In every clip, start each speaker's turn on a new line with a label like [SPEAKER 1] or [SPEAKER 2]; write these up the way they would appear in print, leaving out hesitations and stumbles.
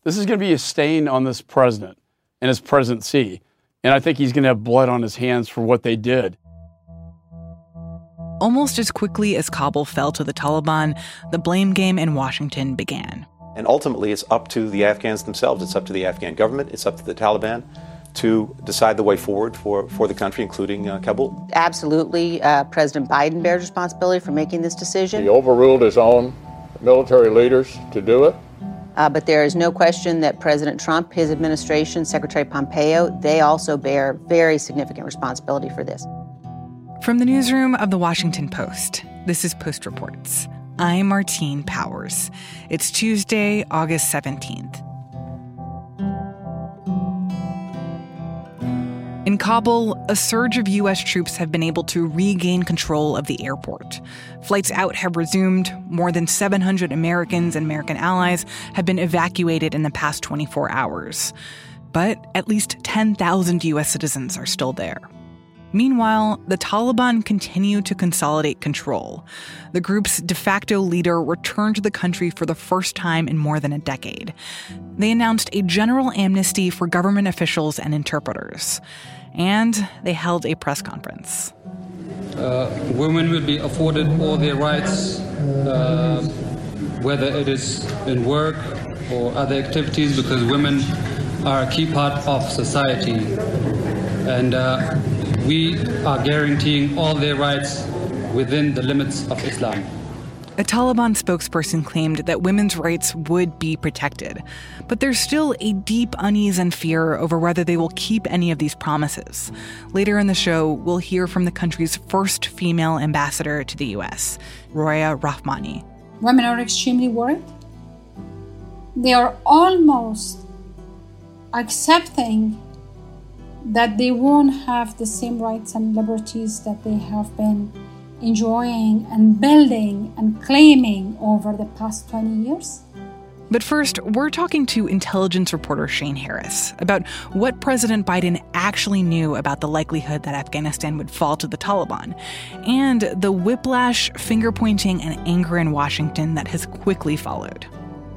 [SPEAKER 1] This is going to be a stain on this president and his presidency. And I think he's going to have blood on his hands for what they did.
[SPEAKER 2] Almost as quickly as Kabul fell to the Taliban, the blame game in Washington began.
[SPEAKER 3] And ultimately, it's up to the Afghans themselves. It's up to the Afghan government. It's up to the Taliban to decide the way forward for the country, including Kabul.
[SPEAKER 4] Absolutely. President Biden bears responsibility for making this decision.
[SPEAKER 5] He overruled his own military leaders to do it.
[SPEAKER 4] But there is no question that President Trump, his administration, Secretary Pompeo, they also bear very significant responsibility for this.
[SPEAKER 2] From the newsroom of The Washington Post, this is Post Reports. I'm Martine Powers. It's Tuesday, August 17th. In Kabul, a surge of U.S. troops have been able to regain control of the airport. Flights out have resumed. More than 700 Americans and American allies have been evacuated in the past 24 hours. But at least 10,000 U.S. citizens are still there. Meanwhile, the Taliban continue to consolidate control. The group's de facto leader returned to the country for the first time in more than a decade. They announced a general amnesty for government officials and interpreters. And they held a press conference.
[SPEAKER 6] Women will be afforded all their rights, whether it is in work or other activities, because women are a key part of society. And we are guaranteeing all their rights within the limits of Islam.
[SPEAKER 2] A Taliban spokesperson claimed that women's rights would be protected, but there's still a deep unease and fear over whether they will keep any of these promises. Later in the show, we'll hear from the country's first female ambassador to the U.S., Roya Rahmani.
[SPEAKER 7] Women are extremely worried. They are almost accepting that they won't have the same rights and liberties that they have been enjoying and building and claiming over the past 20 years.
[SPEAKER 2] But first, we're talking to intelligence reporter Shane Harris about what President Biden actually knew about the likelihood that Afghanistan would fall to the Taliban, and the whiplash, finger-pointing, and anger in Washington that has quickly followed.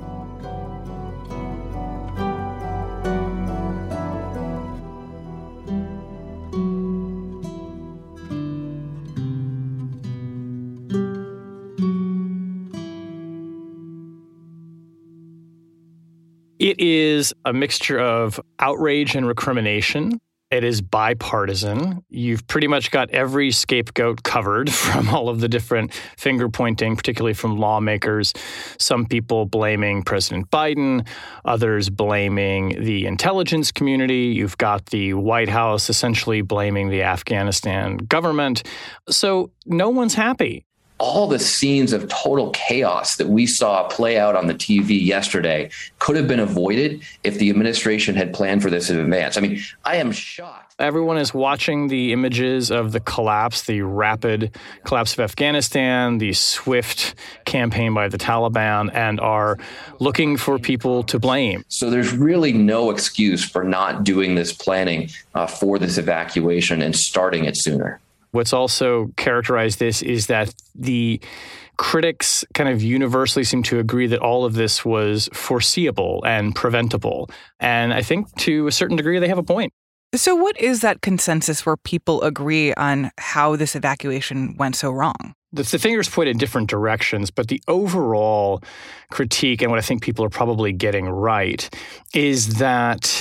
[SPEAKER 8] It is a mixture of outrage and recrimination. It is bipartisan. You've pretty much got every scapegoat covered from all of the different finger-pointing, particularly from lawmakers. Some people blaming President Biden, others blaming the intelligence community. You've got the White House essentially blaming the Afghanistan government. So no one's happy.
[SPEAKER 9] All the scenes of total chaos that we saw play out on the TV yesterday could have been avoided if the administration had planned for this in advance. I mean, I am shocked.
[SPEAKER 8] Everyone is watching the images of the collapse, the rapid collapse of Afghanistan, the swift campaign by the Taliban, and are looking for people to blame.
[SPEAKER 9] So there's really no excuse for not doing this planning for this evacuation and starting it sooner.
[SPEAKER 8] What's also characterized this is that the critics kind of universally seem to agree that all of this was foreseeable and preventable. And I think to a certain degree, they have a point.
[SPEAKER 2] So what is that consensus where people agree on how this evacuation went so wrong?
[SPEAKER 8] The fingers point in different directions, but the overall critique, and what I think people are probably getting right, is that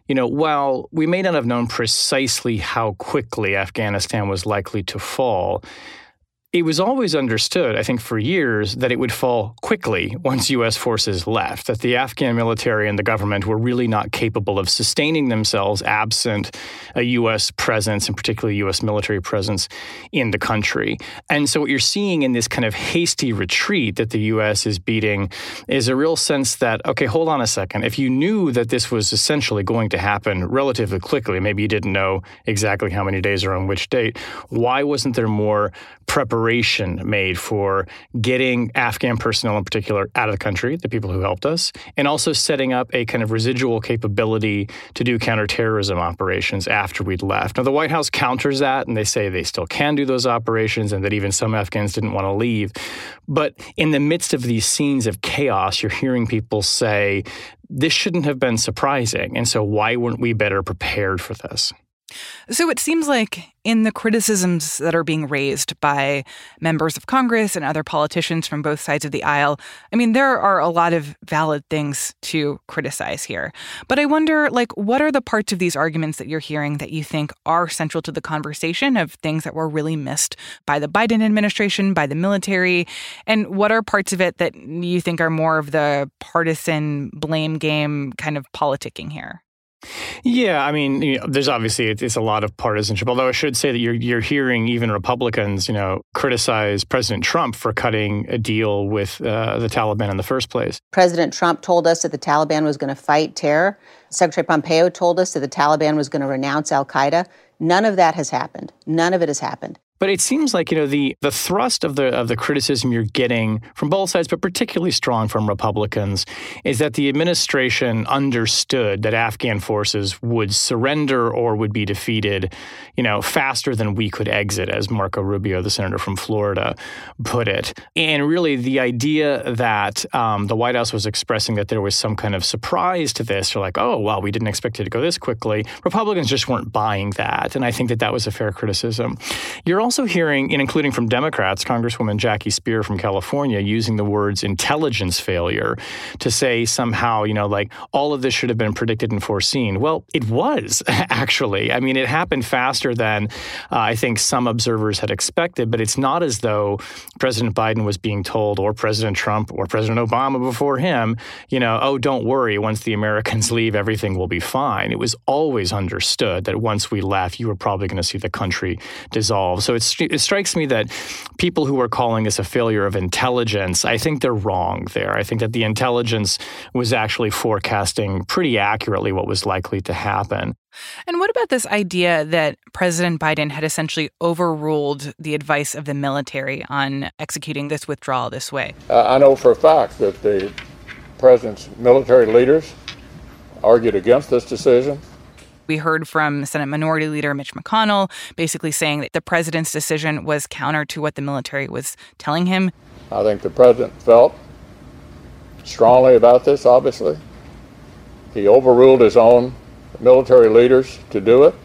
[SPEAKER 8] while we may not have known precisely how quickly Afghanistan was likely to fall, it was always understood, I think for years, that it would fall quickly once U.S. forces left, that the Afghan military and the government were really not capable of sustaining themselves absent a U.S. presence, and particularly U.S. military presence in the country. And so what you're seeing in this kind of hasty retreat that the U.S. is beating is a real sense that, okay, hold on a second. If you knew that this was essentially going to happen relatively quickly, maybe you didn't know exactly how many days or on which date, why wasn't there more preparation preparation made for getting Afghan personnel in particular out of the country, the people who helped us, and also setting up a kind of residual capability to do counterterrorism operations after we'd left. Now, the White House counters that, and they say they still can do those operations and that even some Afghans didn't want to leave. But in the midst of these scenes of chaos, you're hearing people say, this shouldn't have been surprising. And so why weren't we better prepared for this?
[SPEAKER 2] So it seems like in the criticisms that are being raised by members of Congress and other politicians from both sides of the aisle, I mean, there are a lot of valid things to criticize here. But I wonder, what are the parts of these arguments that you're hearing that you think are central to the conversation of things that were really missed by the Biden administration, by the military? And what are parts of it that you think are more of the partisan blame game kind of politicking here?
[SPEAKER 8] Yeah, I mean, there's obviously it's a lot of partisanship. Although I should say that you're hearing even Republicans, criticize President Trump for cutting a deal with the Taliban in the first place.
[SPEAKER 4] President Trump told us that the Taliban was going to fight terror. Secretary Pompeo told us that the Taliban was going to renounce al-Qaeda. None of that has happened. None of it has happened.
[SPEAKER 8] But it seems like, the thrust of the criticism you're getting from both sides, but particularly strong from Republicans, is that the administration understood that Afghan forces would surrender or would be defeated, faster than we could exit, as Marco Rubio, the senator from Florida, put it. And really the idea that the White House was expressing that there was some kind of surprise to this, or like, oh, wow, we didn't expect it to go this quickly. Republicans just weren't buying that. And I think that was a fair criticism. You're also hearing, including from Democrats, Congresswoman Jackie Speier from California, using the words intelligence failure to say somehow, all of this should have been predicted and foreseen. Well, it was, actually. I mean, it happened faster than I think some observers had expected, but it's not as though President Biden was being told, or President Trump, or President Obama before him, oh, don't worry, once the Americans leave, everything will be fine. It was always understood that once we left, you were probably going to see the country dissolve. So it strikes me that people who are calling this a failure of intelligence, I think they're wrong there. I think that the intelligence was actually forecasting pretty accurately what was likely to happen.
[SPEAKER 2] And what about this idea that President Biden had essentially overruled the advice of the military on executing this withdrawal this way?
[SPEAKER 5] I know for a fact that the president's military leaders argued against this decision.
[SPEAKER 2] We heard from Senate Minority Leader Mitch McConnell basically saying that the president's decision was counter to what the military was telling him.
[SPEAKER 5] I think the president felt strongly about this, obviously. He overruled his own military leaders to do it,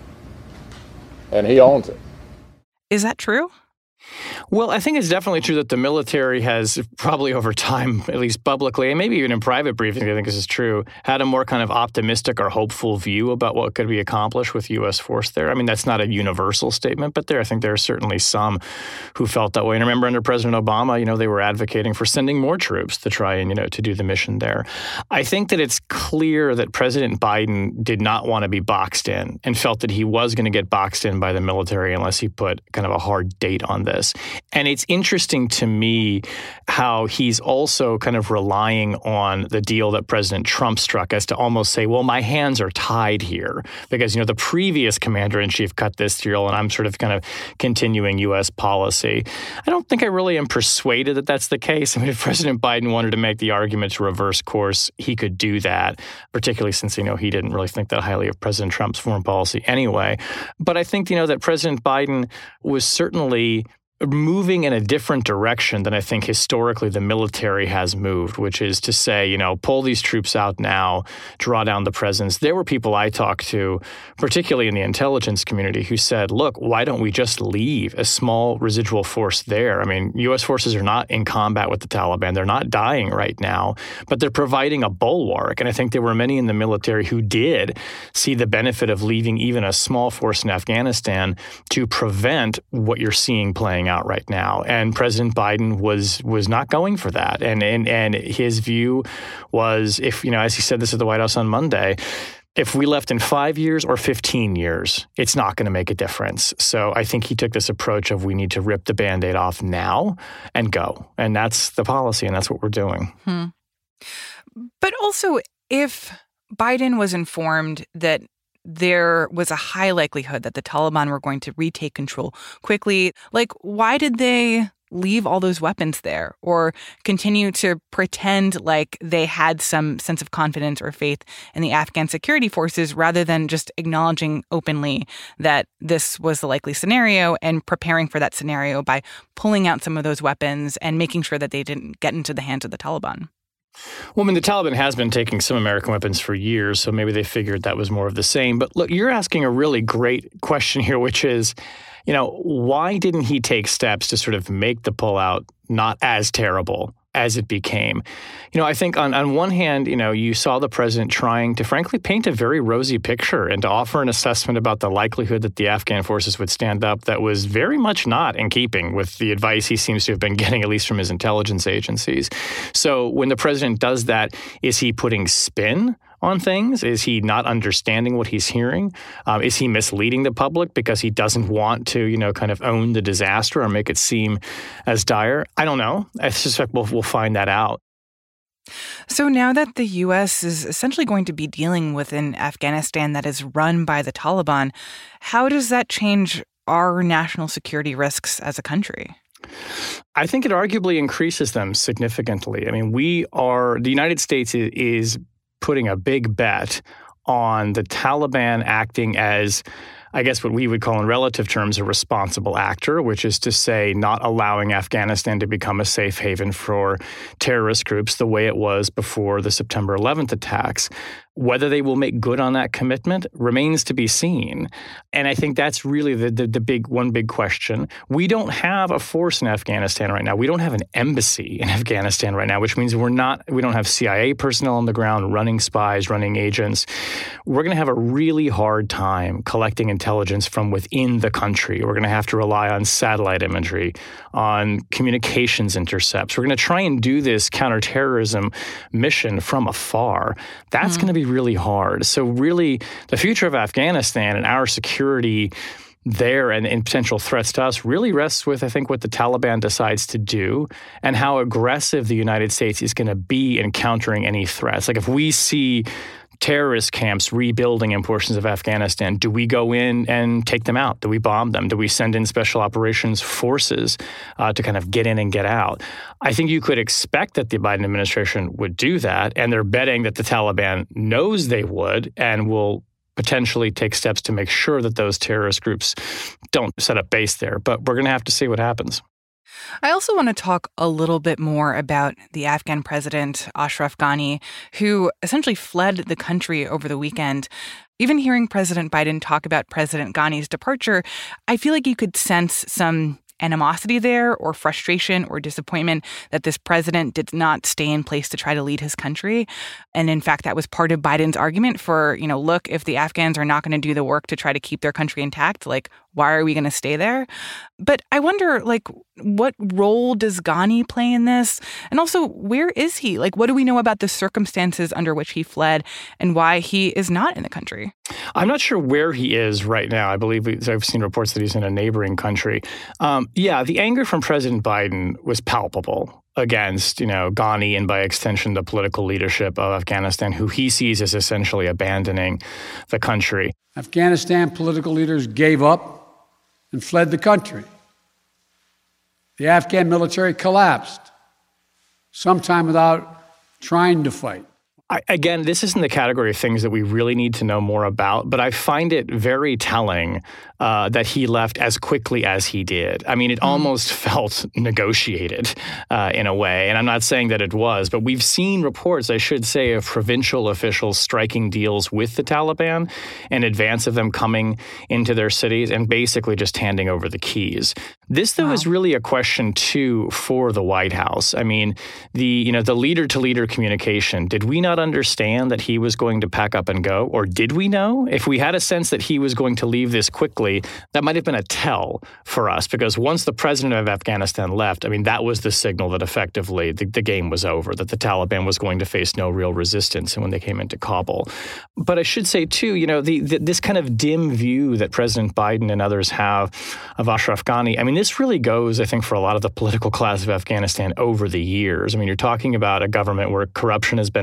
[SPEAKER 5] and he owns it.
[SPEAKER 2] Is that true?
[SPEAKER 8] Well, I think it's definitely true that the military has probably over time, at least publicly, and maybe even in private briefings, I think this is true, had a more kind of optimistic or hopeful view about what could be accomplished with U.S. force there. I mean, that's not a universal statement, but I think there are certainly some who felt that way. And I remember under President Obama, they were advocating for sending more troops to try and, to do the mission there. I think that it's clear that President Biden did not want to be boxed in and felt that he was going to get boxed in by the military unless he put kind of a hard date on this. And it's interesting to me how he's also kind of relying on the deal that President Trump struck as to almost say, well, my hands are tied here because, the previous commander-in-chief cut this deal and I'm sort of kind of continuing U.S. policy. I don't think I really am persuaded that that's the case. I mean, if President Biden wanted to make the argument to reverse course, he could do that, particularly since, he didn't really think that highly of President Trump's foreign policy anyway. But I think, that President Biden was certainly moving in a different direction than I think historically the military has moved, which is to say, pull these troops out now, draw down the presence. There were people I talked to, particularly in the intelligence community, who said, look, why don't we just leave a small residual force there? I mean, U.S. forces are not in combat with the Taliban. They're not dying right now, but they're providing a bulwark. And I think there were many in the military who did see the benefit of leaving even a small force in Afghanistan to prevent what you're seeing playing out right now. And President Biden was not going for that. And his view was, if, as he said this at the White House on Monday, if we left in 5 years or 15 years, it's not going to make a difference. So I think he took this approach of we need to rip the Band-Aid off now and go. And that's the policy, and that's what we're doing.
[SPEAKER 2] But also, if Biden was informed that there was a high likelihood that the Taliban were going to retake control quickly. Like, why did they leave all those weapons there or continue to pretend like they had some sense of confidence or faith in the Afghan security forces rather than just acknowledging openly that this was the likely scenario and preparing for that scenario by pulling out some of those weapons and making sure that they didn't get into the hands of the Taliban?
[SPEAKER 8] Well, I mean, the Taliban has been taking some American weapons for years, so maybe they figured that was more of the same. But look, you're asking a really great question here, which is, why didn't he take steps to sort of make the pullout not as terrible as it became? I think on one hand, you saw the president trying to frankly paint a very rosy picture and to offer an assessment about the likelihood that the Afghan forces would stand up that was very much not in keeping with the advice he seems to have been getting, at least from his intelligence agencies. So when the president does that, is he putting spin on things? Is he not understanding what he's hearing? Is he misleading the public because he doesn't want to, kind of own the disaster or make it seem as dire? I don't know. I suspect we'll find that out.
[SPEAKER 2] So now that the U.S. is essentially going to be dealing with an Afghanistan that is run by the Taliban, how does that change our national security risks as a country?
[SPEAKER 8] I think it arguably increases them significantly. I mean, the United States is putting a big bet on the Taliban acting as, I guess, what we would call in relative terms a responsible actor, which is to say not allowing Afghanistan to become a safe haven for terrorist groups the way it was before the September 11th attacks. Whether they will make good on that commitment remains to be seen. And I think that's really the one big question. We don't have a force in Afghanistan right now. We don't have an embassy in Afghanistan right now, which means we don't have CIA personnel on the ground running spies, running agents. We're going to have a really hard time collecting intelligence from within the country. We're going to have to rely on satellite imagery, on communications intercepts. We're going to try and do this counterterrorism mission from afar. That's going to be really hard. So really, the future of Afghanistan and our security there and potential threats to us really rests with, I think, what the Taliban decides to do and how aggressive the United States is going to be in countering any threats. Like if we see terrorist camps rebuilding in portions of Afghanistan, do we go in and take them out? Do we bomb them? Do we send in special operations forces to kind of get in and get out? I think you could expect that the Biden administration would do that, and they're betting that the Taliban knows they would and will potentially take steps to make sure that those terrorist groups don't set up base there. But we're going to have to see what happens.
[SPEAKER 2] I also want to talk a little bit more about the Afghan president, Ashraf Ghani, who essentially fled the country over the weekend. Even hearing President Biden talk about President Ghani's departure, I feel like you could sense some animosity there or frustration or disappointment that this president did not stay in place to try to lead his country. And in fact, that was part of Biden's argument for, look, if the Afghans are not going to do the work to try to keep their country intact, why are we going to stay there? But I wonder, what role does Ghani play in this? And also, where is he? What do we know about the circumstances under which he fled and why he is not in the country?
[SPEAKER 8] I'm not sure where he is right now. I believe I've seen reports that he's in a neighboring country. The anger from President Biden was palpable against, Ghani and by extension the political leadership of Afghanistan, who he sees as essentially abandoning the country.
[SPEAKER 10] Afghanistan political leaders gave up and fled the country. The Afghan military collapsed, sometime without trying to fight.
[SPEAKER 8] Again, this isn't the category of things that we really need to know more about, but I find it very telling that he left as quickly as he did. I mean, it almost felt negotiated in a way, and I'm not saying that it was, but we've seen reports, I should say, of provincial officials striking deals with the Taliban in advance of them coming into their cities and basically just handing over the keys. This, though, is really a question, too, for the White House. I mean, the leader-to-leader communication, did we not understand that he was going to pack up and go? Or did we know? If we had a sense that he was going to leave this quickly, that might have been a tell for us, because once the president of Afghanistan left, I mean, that was the signal that effectively the game was over, that the Taliban was going to face no real resistance when they came into Kabul. But I should say, too, this kind of dim view that President Biden and others have of Ashraf Ghani, I mean, this really goes, I think, for a lot of the political class of Afghanistan over the years. I mean, you're talking about a government where corruption has been endemic,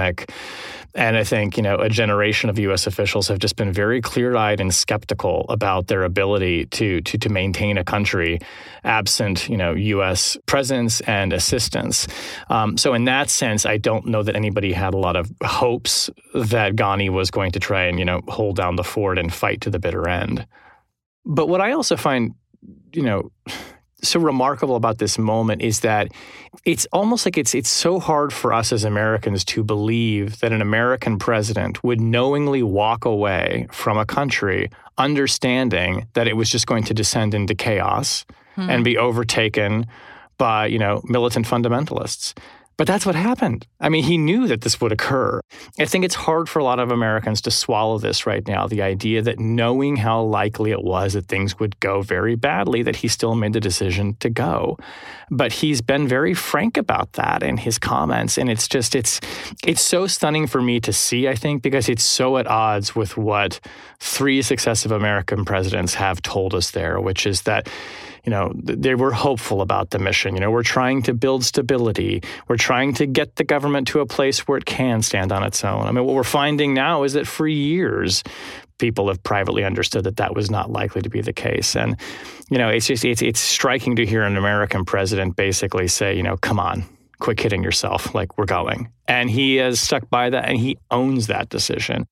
[SPEAKER 8] pandemic. And I think, a generation of U.S. officials have just been very clear-eyed and skeptical about their ability to maintain a country absent, U.S. presence and assistance. So in that sense, I don't know that anybody had a lot of hopes that Ghani was going to try and, hold down the fort and fight to the bitter end. But what I also find, so remarkable about this moment is that it's almost like it's so hard for us as Americans to believe that an American president would knowingly walk away from a country understanding that it was just going to descend into chaos and be overtaken by, militant fundamentalists. But that's what happened. I mean, he knew that this would occur. I think it's hard for a lot of Americans to swallow this right now, the idea that knowing how likely it was that things would go very badly, that he still made the decision to go. But he's been very frank about that in his comments. And it's so stunning for me to see, I think, because it's so at odds with what 3 successive American presidents have told us there, which is that they were hopeful about the mission. We're trying to build stability. We're trying to get the government to a place where it can stand on its own. I mean, what we're finding now is that for years, people have privately understood that that was not likely to be the case. And, it's striking to hear an American president basically say, come on, quit kidding yourself, like we're going. And he has stuck by that, and he owns that decision.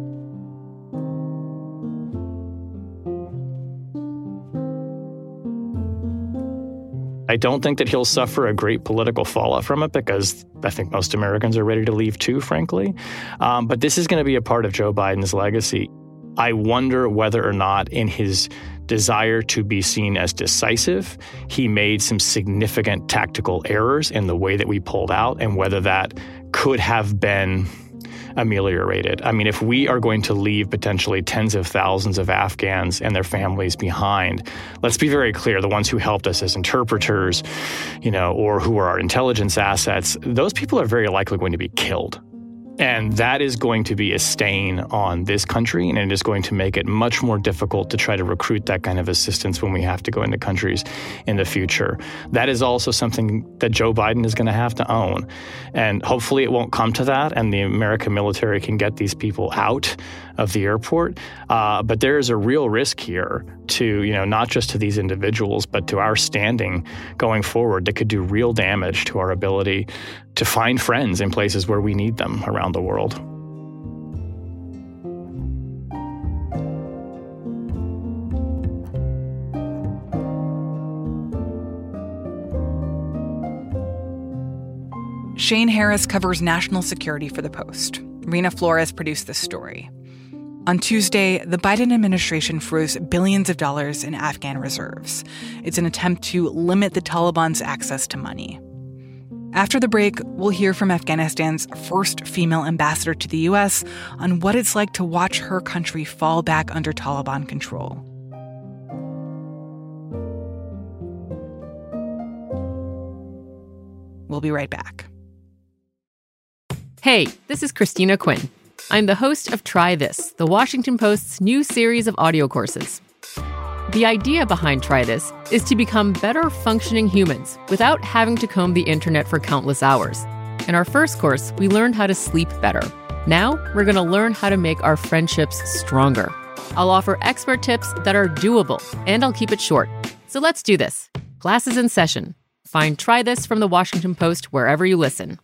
[SPEAKER 8] I don't think that he'll suffer a great political fallout from it because I think most Americans are ready to leave too, frankly. But this is going to be a part of Joe Biden's legacy. I wonder whether or not in his desire to be seen as decisive, he made some significant tactical errors in the way that we pulled out and whether that could have been ameliorated. I mean, if we are going to leave potentially tens of thousands of Afghans and their families behind, let's be very clear, the ones who helped us as interpreters, or who are our intelligence assets, those people are very likely going to be killed. And that is going to be a stain on this country, and it is going to make it much more difficult to try to recruit that kind of assistance when we have to go into countries in the future. That is also something that Joe Biden is going to have to own. And hopefully it won't come to that, and the American military can get these people out of the airport. But there is a real risk here to, not just to these individuals, but to our standing going forward that could do real damage to our ability to find friends in places where we need them around the world.
[SPEAKER 2] Shane Harris covers national security for The Post. Rena Flores produced this story. On Tuesday, the Biden administration froze billions of dollars in Afghan reserves. It's an attempt to limit the Taliban's access to money. After the break, we'll hear from Afghanistan's first female ambassador to the U.S. on what it's like to watch her country fall back under Taliban control. We'll be right back.
[SPEAKER 11] Hey, this is Christina Quinn. I'm the host of Try This, the Washington Post's new series of audio courses. The idea behind Try This is to become better functioning humans without having to comb the internet for countless hours. In our first course, we learned how to sleep better. Now, we're going to learn how to make our friendships stronger. I'll offer expert tips that are doable, and I'll keep it short. So let's do this. Class is in session. Find Try This from the Washington Post wherever you listen.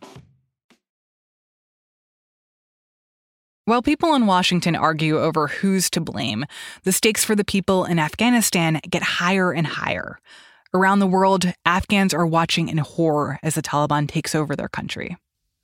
[SPEAKER 2] While people in Washington argue over who's to blame, the stakes for the people in Afghanistan get higher and higher. Around the world, Afghans are watching in horror as the Taliban takes over their country.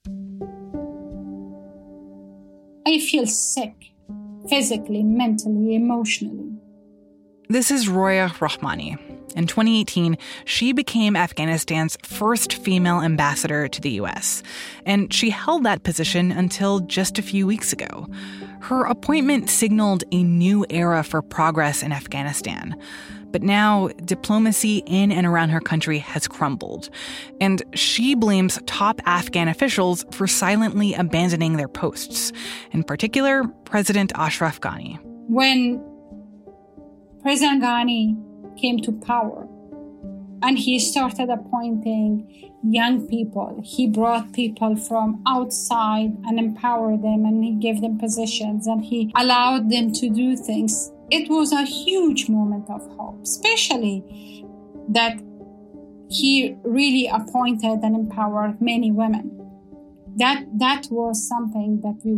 [SPEAKER 7] I feel sick, physically, mentally, emotionally.
[SPEAKER 2] This is Roya Rahmani. In 2018, she became Afghanistan's first female ambassador to the U.S., and she held that position until just a few weeks ago. Her appointment signaled a new era for progress in Afghanistan. But now, diplomacy in and around her country has crumbled, and she blames top Afghan officials for silently abandoning their posts, in particular, President Ashraf Ghani.
[SPEAKER 7] When President Ghani came to power, And he started appointing young people. He brought people from outside and empowered them, and he gave them positions, and he allowed them to do things. It was a huge moment of hope, especially that he really appointed and empowered many women. That was something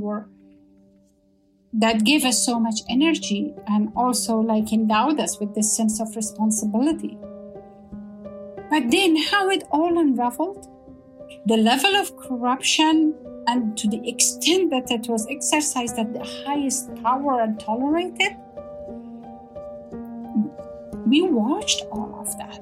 [SPEAKER 7] that gave us so much energy, and also endowed us with this sense of responsibility. But then how it all unraveled, the level of corruption, and to the extent that it was exercised at the highest power and tolerated, we watched all of that.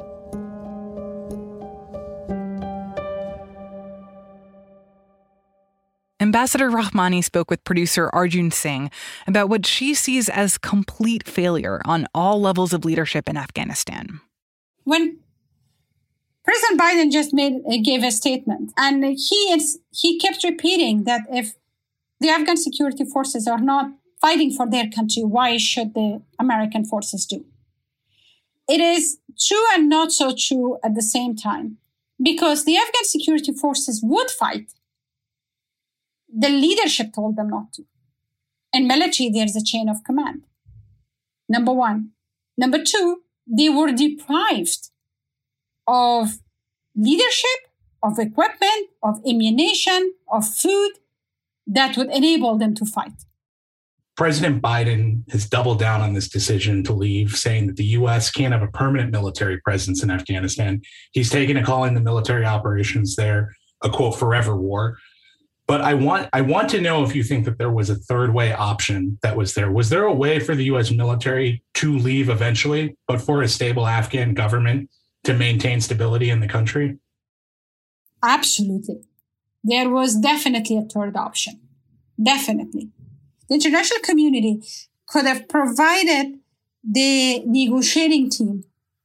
[SPEAKER 2] Ambassador Rahmani spoke with producer Arjun Singh about what she sees as complete failure on all levels of leadership in Afghanistan.
[SPEAKER 7] When President Biden just gave a statement, and he kept repeating that if the Afghan security forces are not fighting for their country, why should the American forces do? It is true and not so true at the same time, because the Afghan security forces would fight. The leadership told them not to. In military, there's a chain of command. Number one. Number two, they were deprived of leadership, of equipment, of ammunition, of food that would enable them to fight.
[SPEAKER 12] President Biden has doubled down on this decision to leave, saying that the U.S. can't have a permanent military presence in Afghanistan. He's taken to calling the military operations there a, quote, forever war. But I want to know if you think that there was a third way option that was there. Was there a way for the U.S. military to leave eventually, but for a stable Afghan government to maintain stability in the country?
[SPEAKER 7] Absolutely. There was definitely a third option. Definitely. The international community could have provided the negotiating team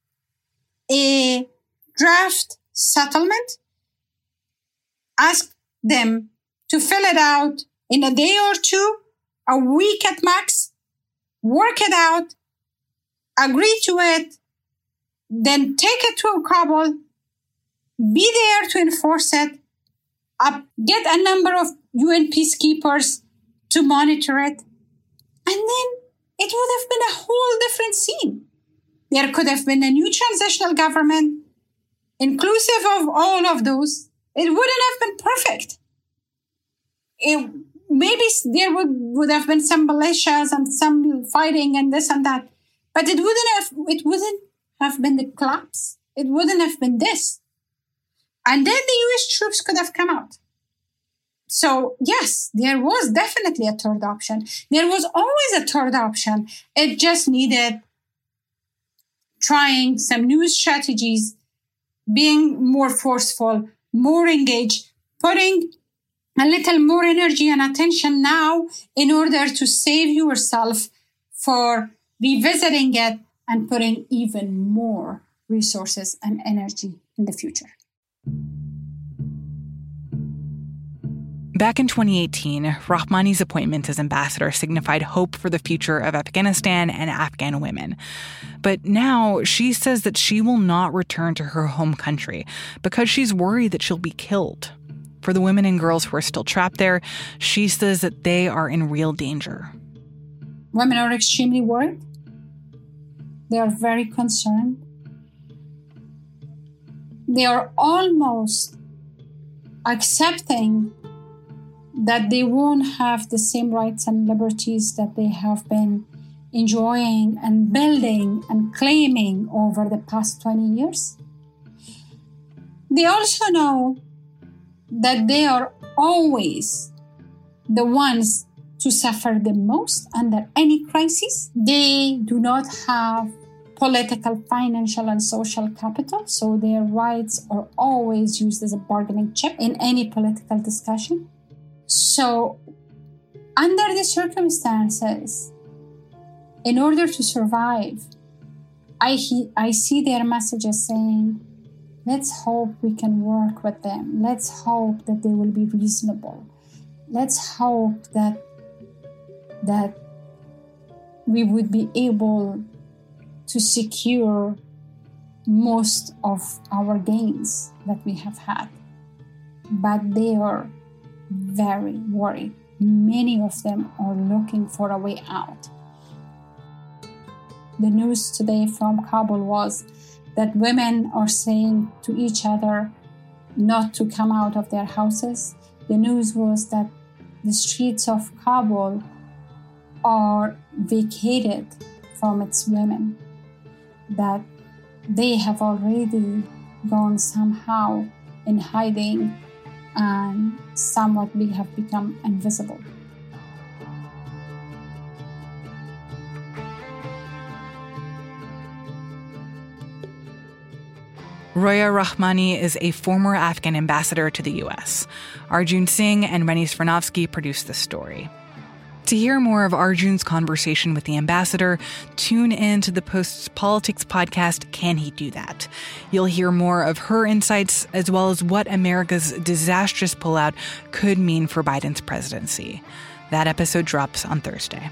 [SPEAKER 7] a draft settlement, asked them to fill it out in a day or two, a week at max, work it out, agree to it, then take it to Kabul, be there to enforce it, get a number of UN peacekeepers to monitor it, and then it would have been a whole different scene. There could have been a new transitional government, inclusive of all of those. It wouldn't have been perfect. Maybe there would have been some militias and some fighting and this and that, but it wouldn't have been the collapse. It wouldn't have been this. And then the US troops could have come out. So yes, there was definitely a third option. There was always a third option. It just needed trying some new strategies, being more forceful, more engaged, putting a little more energy and attention now in order to save yourself for revisiting it and putting even more resources and energy in the future.
[SPEAKER 2] Back in 2018, Rahmani's appointment as ambassador signified hope for the future of Afghanistan and Afghan women. But now she says that she will not return to her home country because she's worried that she'll be killed. For the women and girls who are still trapped there, she says that they are in real danger.
[SPEAKER 7] Women are extremely worried. They are very concerned. They are almost accepting that they won't have the same rights and liberties that they have been enjoying and building and claiming over the past 20 years. They also know that they are always the ones to suffer the most under any crisis. They do not have political, financial, and social capital, so their rights are always used as a bargaining chip in any political discussion. So, under the circumstances, in order to survive, I see their messages saying, let's hope we can work with them. Let's hope that they will be reasonable. Let's hope that we would be able to secure most of our gains that we have had. But they are very worried. Many of them are looking for a way out. The news today from Kabul was that women are saying to each other not to come out of their houses. The news was that the streets of Kabul are vacated from its women, that they have already gone somehow in hiding and somewhat have become invisible.
[SPEAKER 2] Roya Rahmani is a former Afghan ambassador to the U.S. Arjun Singh and Rennie Svirnovskiy produced this story. To hear more of Arjun's conversation with the ambassador, tune in to the Post's politics podcast, Can He Do That? You'll hear more of her insights, as well as what America's disastrous pullout could mean for Biden's presidency. That episode drops on Thursday.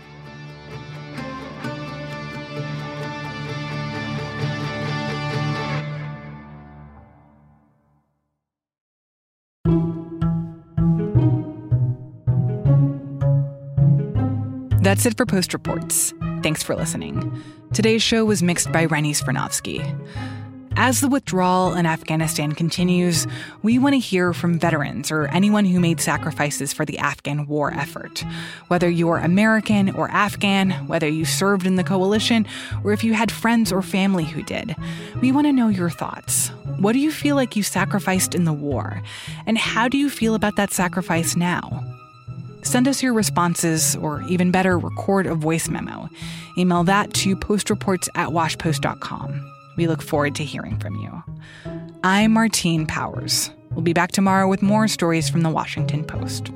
[SPEAKER 2] That's it for Post Reports. Thanks for listening. Today's show was mixed by Rennie Svirnovskiy. As the withdrawal in Afghanistan continues, we want to hear from veterans or anyone who made sacrifices for the Afghan war effort. Whether you're American or Afghan, whether you served in the coalition, or if you had friends or family who did, we want to know your thoughts. What do you feel like you sacrificed in the war? And how do you feel about that sacrifice now? Send us your responses, or even better, record a voice memo. Email that to postreports@washpost.com. We look forward to hearing from you. I'm Martine Powers. We'll be back tomorrow with more stories from the Washington Post.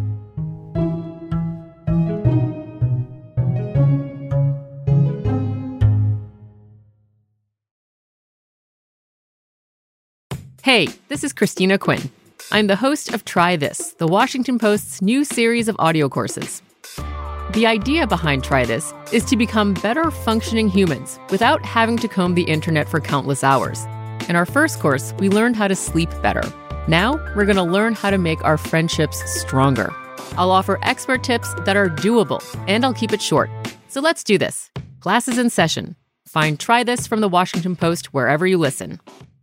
[SPEAKER 11] Hey, this is Christina Quinn. I'm the host of Try This, the Washington Post's new series of audio courses. The idea behind Try This is to become better functioning humans without having to comb the internet for countless hours. In our first course, we learned how to sleep better. Now, we're going to learn how to make our friendships stronger. I'll offer expert tips that are doable, and I'll keep it short. So let's do this. Class is in session. Find Try This from the Washington Post wherever you listen.